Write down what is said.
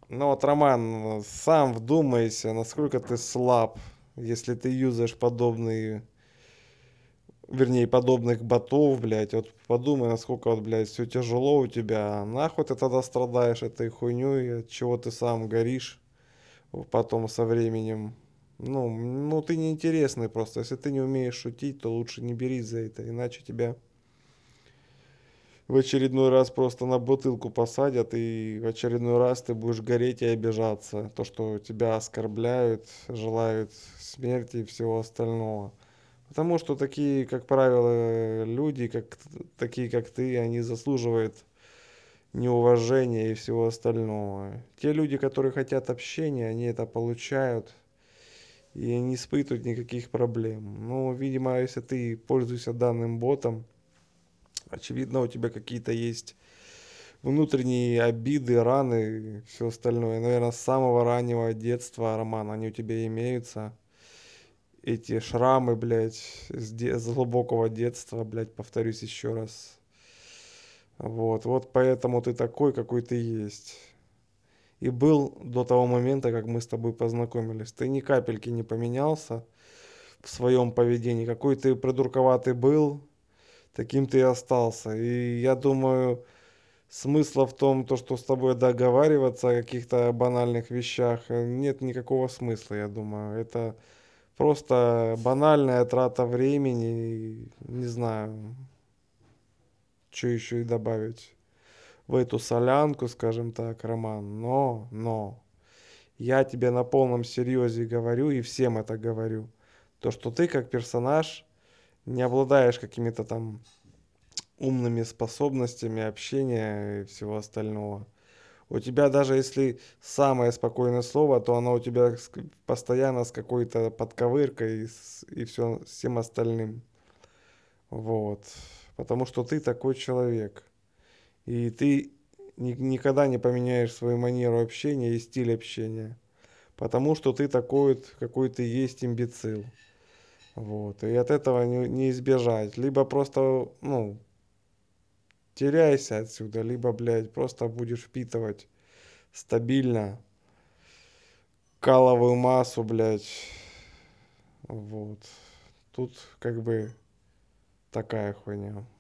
Ну вот, Роман, сам вдумайся, насколько ты слаб, если ты юзаешь подобные, вернее, подобных ботов, блядь. Вот подумай, насколько вот, блядь, все тяжело у тебя. Нахуй ты тогда страдаешь этой хуйней, от чего ты сам горишь потом со временем. Ну, ты неинтересный просто. Если ты не умеешь шутить, то лучше не берись за это, иначе тебя в очередной раз просто на бутылку посадят, и в очередной раз ты будешь гореть и обижаться. То, что тебя оскорбляют, желают смерти и всего остального. Потому что такие, как правило, люди, такие как ты, они заслуживают неуважения и всего остального. Те люди, которые хотят общения, они это получают и не испытывают никаких проблем. Ну, видимо, если ты пользуешься данным ботом, очевидно, у тебя какие-то есть внутренние обиды, раны, все остальное. Наверное, с самого раннего детства, Роман, они у тебя имеются. Эти шрамы, блядь, с глубокого детства, блядь, повторюсь еще раз. Вот поэтому ты такой, какой ты есть. И был до того момента, как мы с тобой познакомились. Ты ни капельки не поменялся в своем поведении. Какой ты придурковатый был, таким ты и остался. И я думаю, смысла в том, то, что с тобой договариваться о каких-то банальных вещах, нет никакого смысла, я думаю. Это просто банальная трата времени. Не знаю, что еще и добавить в эту солянку, скажем так, Роман. Но, я тебе на полном серьезе говорю и всем это говорю. То, что ты как персонаж не обладаешь какими-то там умными способностями общения и всего остального. У тебя даже если самое спокойное слово, то оно у тебя постоянно с какой-то подковыркой и все, с всем остальным. Вот. Потому что ты такой человек. И ты никогда не поменяешь свою манеру общения и стиль общения. Потому что ты такой вот, какой ты есть имбецил. Вот. И от этого не избежать. Либо просто, ну, теряйся отсюда, либо, блядь, просто будешь впитывать стабильно каловую массу, блядь. Вот. Тут как бы такая хуйня.